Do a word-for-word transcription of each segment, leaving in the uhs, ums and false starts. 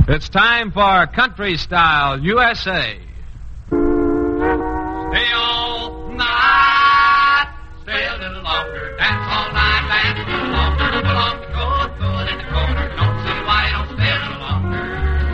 It's time for Country Style U S A. Stay all night, stay a little longer, dance all night, dance a little longer, put on the coat, put in the corner, don't see why you don't stay a little longer.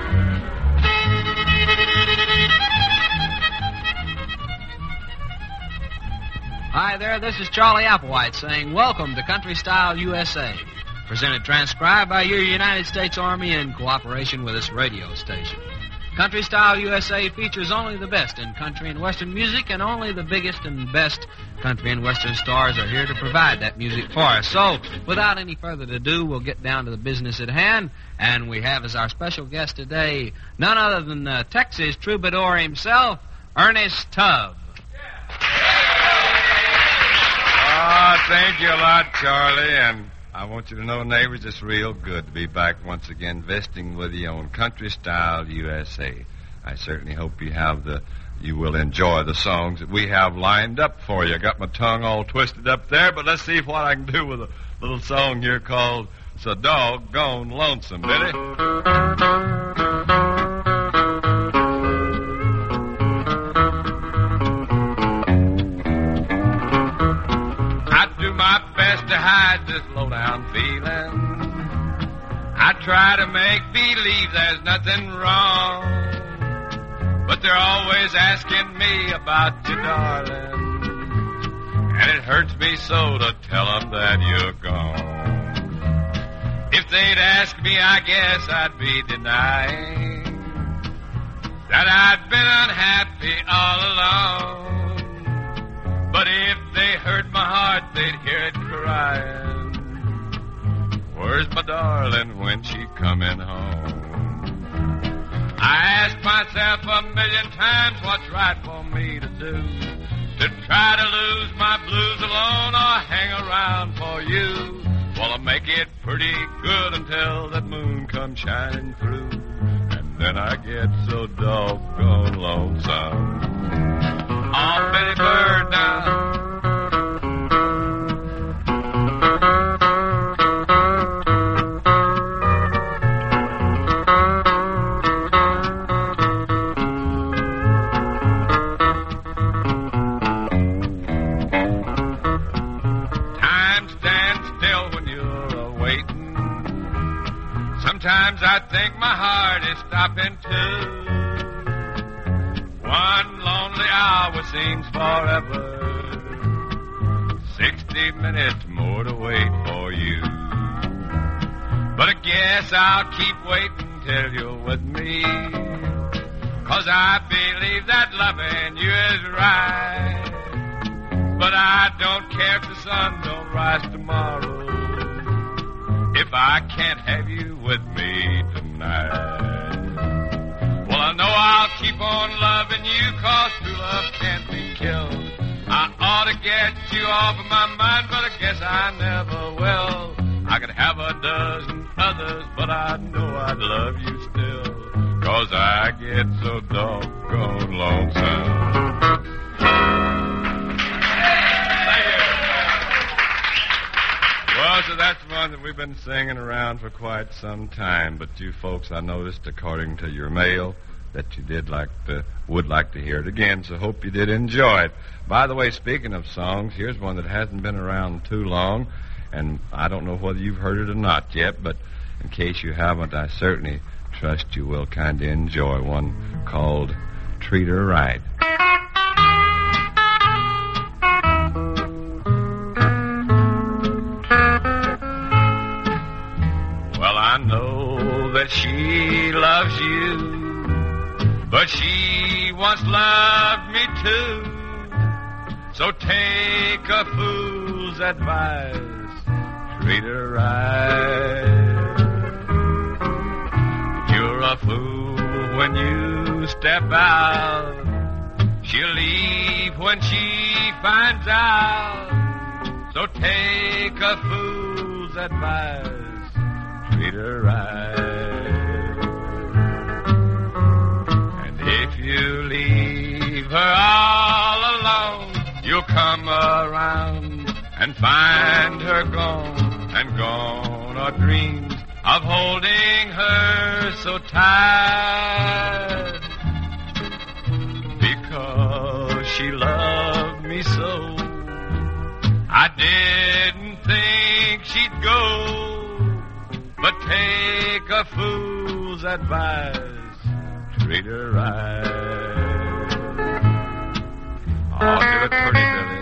Hi there, this is Charlie Applewhite saying welcome to Country Style U S A. Presented transcribed by your United States Army in cooperation with this radio station. Country Style U S A features only the best in country and western music, and only the biggest and best country and western stars are here to provide that music for us. So, without any further ado, we'll get down to the business at hand, and we have as our special guest today none other than uh, Texas troubadour himself, Ernest Tubb. Oh, thank you a lot, Charlie, and I want you to know, neighbors, it's real good to be back once again visiting with you on Country Style U S A. I certainly hope you have the, you will enjoy the songs that we have lined up for you. I got my tongue all twisted up there, but let's see what I can do with a little song here called So Doggone Lonesome, Billy. My best to hide this low-down feeling. I try to make believe there's nothing wrong, but they're always asking me about you, darling, and it hurts me so to tell them that you're gone. If they'd ask me, I guess I'd be denying that I'd been unhappy all along. But if they heard my heart, they'd hear it crying. Where's my darling when she coming home? I ask myself a million times what's right for me to do. To try to lose my blues alone or hang around for you. Well, I make it pretty good until that moon comes shining through. And then I get so doggone lonesome. Oh, Billy Bird now. Time stands still when you're a-waiting. Sometimes I think my heart is stopping too. One lonely hour seems forever. Sixty minutes more to wait for you. But I guess I'll keep waiting till you're with me. Cause I believe that loving you is right. But I don't care if the sun don't rise tomorrow, if I can't have you with me tonight. Well, I know I'll keep on loving you, cause true love can't be killed. I ought to get you off of my mind, but I guess I never will. I could have a dozen others, but I know I'd love you still, cause I get so doggone lonesome. Thank you. Well, so that's one that we've been singing around for quite some time, but you folks, I noticed, according to your mail, that you did like to, would like to hear it again, so hope you did enjoy it. By the way, speaking of songs, here's one that hasn't been around too long, and I don't know whether you've heard it or not yet, but in case you haven't, I certainly trust you will kind of enjoy one called Treat Her Right. Well, I know that she loves you, but she once loved me too. So take a fool's advice, treat her right. You're a fool when you step out. She'll leave when she finds out. So take a fool's advice, treat her right. And if you leave her all alone, you'll come around and find her gone, and gone are dreams of holding her so tight because she loved me so. I didn't think she'd go, but take a fool's advice, treat her right. Oh, do it pretty, Billy.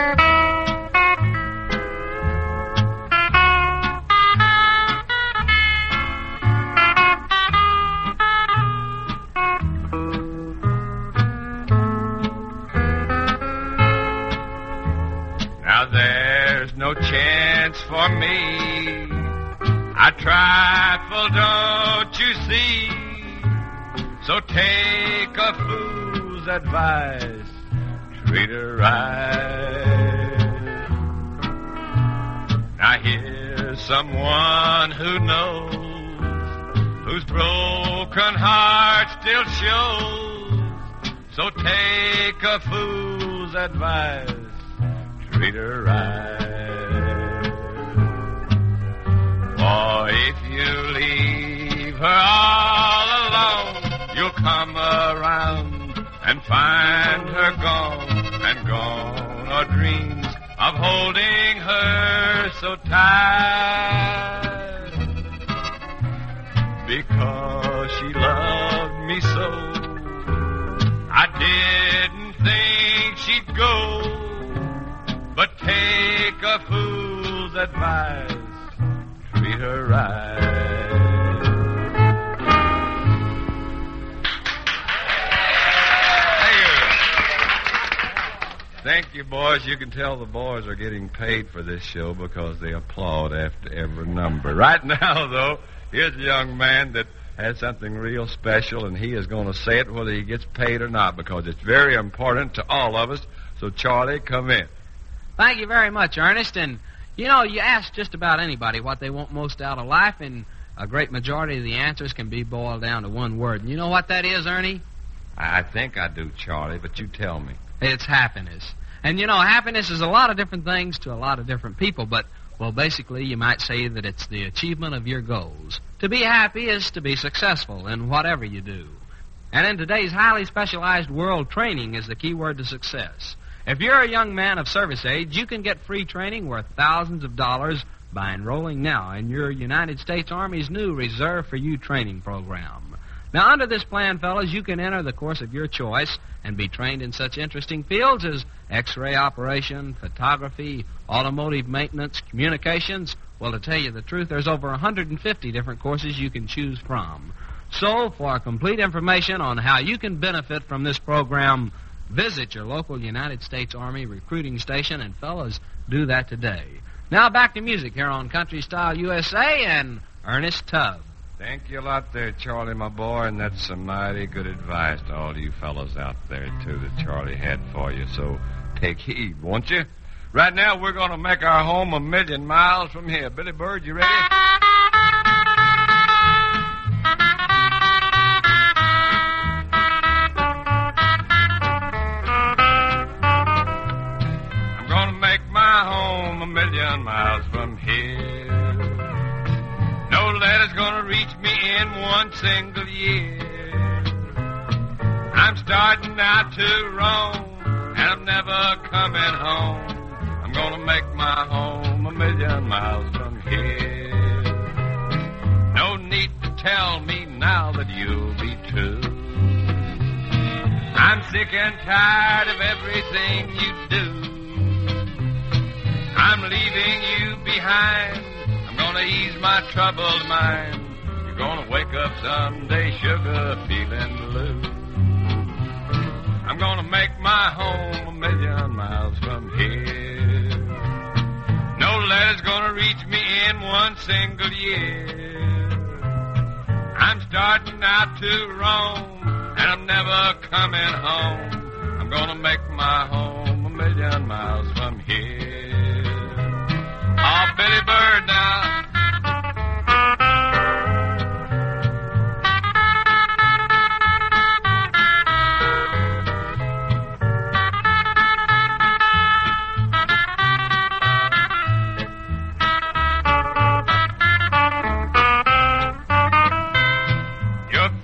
Now there's no chance for me. I trifle, don't you see? So take a fool's advice, treat her right. Now here's someone who knows, whose broken heart still shows. So take a fool's advice, treat her right. For if you leave her all alone, you'll come around and find her gone, and gone are dreams of holding her so tight. Because she loved me so, I didn't think she'd go, but take a fool's advice, treat her right. Thank you, boys. You can tell the boys are getting paid for this show because they applaud after every number. Right now, though, here's a young man that has something real special, and he is going to say it whether he gets paid or not because it's very important to all of us. So, Charlie, come in. Thank you very much, Ernest. And, you know, you ask just about anybody what they want most out of life, and a great majority of the answers can be boiled down to one word. And you know what that is, Ernie? I think I do, Charlie, but you tell me. It's happiness. And, you know, happiness is a lot of different things to a lot of different people, but, well, basically you might say that it's the achievement of your goals. To be happy is to be successful in whatever you do. And in today's highly specialized world, training is the key word to success. If you're a young man of service age, you can get free training worth thousands of dollars by enrolling now in your United States Army's new Reserve for You training program. Now, under this plan, fellas, you can enter the course of your choice and be trained in such interesting fields as X-ray operation, photography, automotive maintenance, communications. Well, to tell you the truth, there's over one hundred fifty different courses you can choose from. So, for complete information on how you can benefit from this program, visit your local United States Army recruiting station, and fellas, do that today. Now back to music here on Country Style U S A and Ernest Tubb. Thank you a lot there, Charlie, my boy, and that's some mighty good advice to all you fellows out there, too, that Charlie had for you. So take heed, won't you? Right now, we're going to make our home a million miles from here. Billy Bird, you ready? I'm going to make my home a million miles from here. No letter's gonna reach me in one single year. I'm starting out to roam, and I'm never coming home. I'm gonna make my home a million miles from here. No need to tell me now that you'll be true. I'm sick and tired of everything you do. I'm leaving you behind. Gonna ease my troubled mind. You're gonna wake up someday, sugar, feeling blue. I'm gonna make my home a million miles from here. No letter's gonna reach me in one single year. I'm starting out to roam, and I'm never coming home. I'm gonna make my home a million miles from here. Oh, Billy Bird now.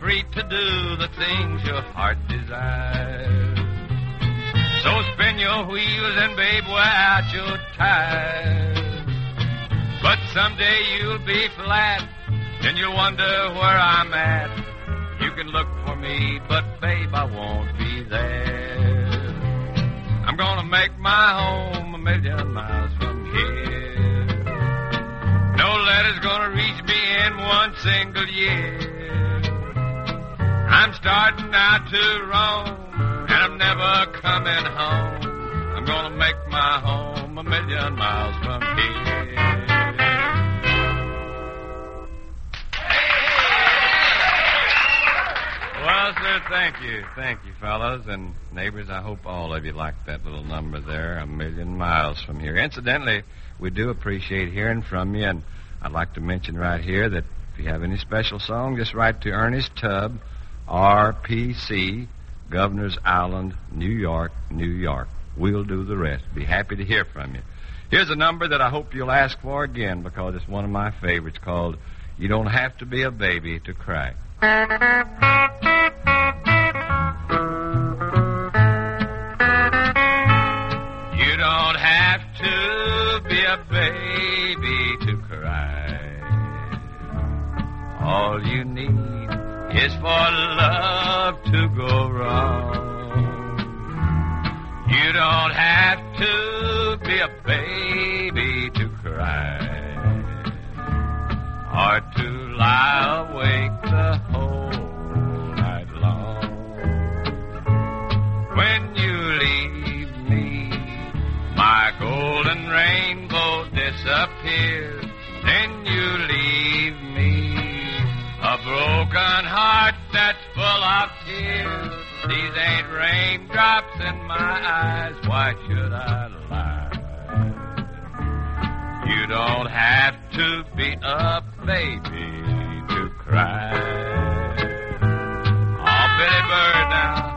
free to do the things your heart desires. So spin your wheels and, babe, wear out your tires. But someday you'll be flat, and you'll wonder where I'm at. You can look for me, but, babe, I won't be there. I'm gonna make my home a million miles from here. No letter's gonna reach me in one single year. I'm starting out to roam, and I'm never coming home. I'm gonna make my home a million miles from here. Well, sir, thank you. Thank you, fellows. And neighbors, I hope all of you liked that little number there, a million miles from here. Incidentally, we do appreciate hearing from you, and I'd like to mention right here that if you have any special song, just write to Ernest Tubb, R P C, Governor's Island, New York, New York. We'll do the rest. Be happy to hear from you. Here's a number that I hope you'll ask for again because it's one of my favorites called You Don't Have to Be a Baby to Cry. You don't have to be a baby to cry. All you need is for love to go wrong. You don't have to be a baby to cry or to lie awake the whole night long. When you leave me, my golden rainbow disappears. Then you leave me a broken heart that's full of tears. These ain't raindrops in my eyes. Why should I lie? You don't have to be a baby to cry. Oh, Billy Bird now.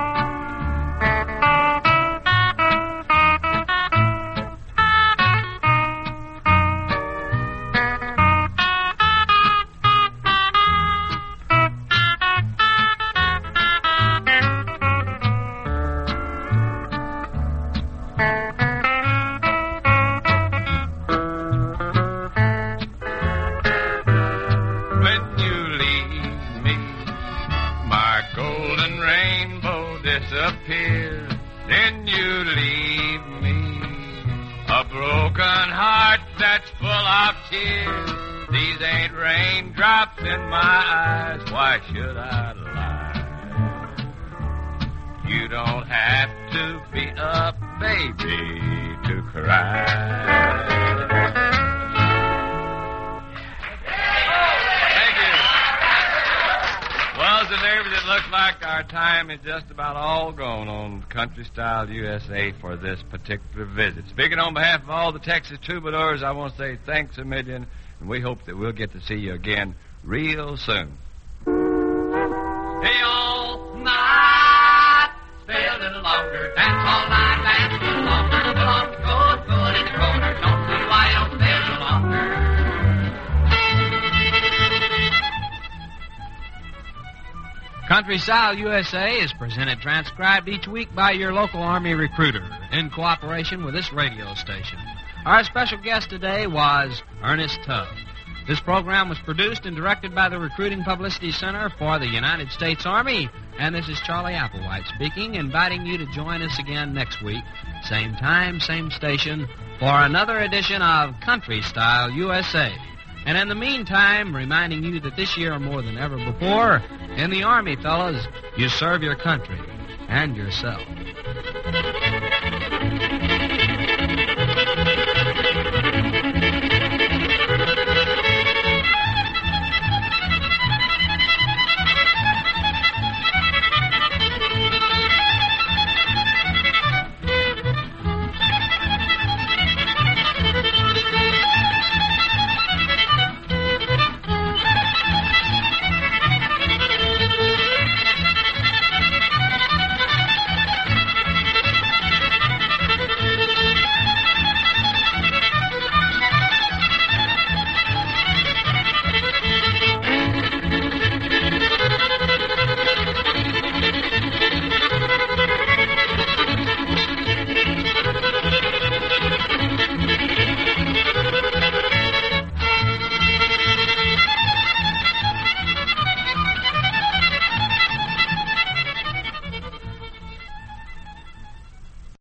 Disappears, then you leave me a broken heart that's full of tears. These ain't raindrops in my eyes. Why should I lie? You don't have to be a baby to cry. Well, as a neighbor, it looks like our time is just about all gone on Country Style U S A for this particular visit. Speaking on behalf of all the Texas troubadours, I want to say thanks a million, and we hope that we'll get to see you again real soon. Hey, all night, stay a little longer, dance all night, dance a little longer, put on the coat, put in the corner, don't see why you don't stay a little longer. Country Style U S A is presented transcribed each week by your local Army recruiter in cooperation with this radio station. Our special guest today was Ernest Tubb. This program was produced and directed by the Recruiting Publicity Center for the United States Army, and this is Charlie Applewhite speaking, inviting you to join us again next week, same time, same station, for another edition of Country Style U S A. And in the meantime, reminding you that this year more than ever before, in the Army, fellas, you serve your country and yourself.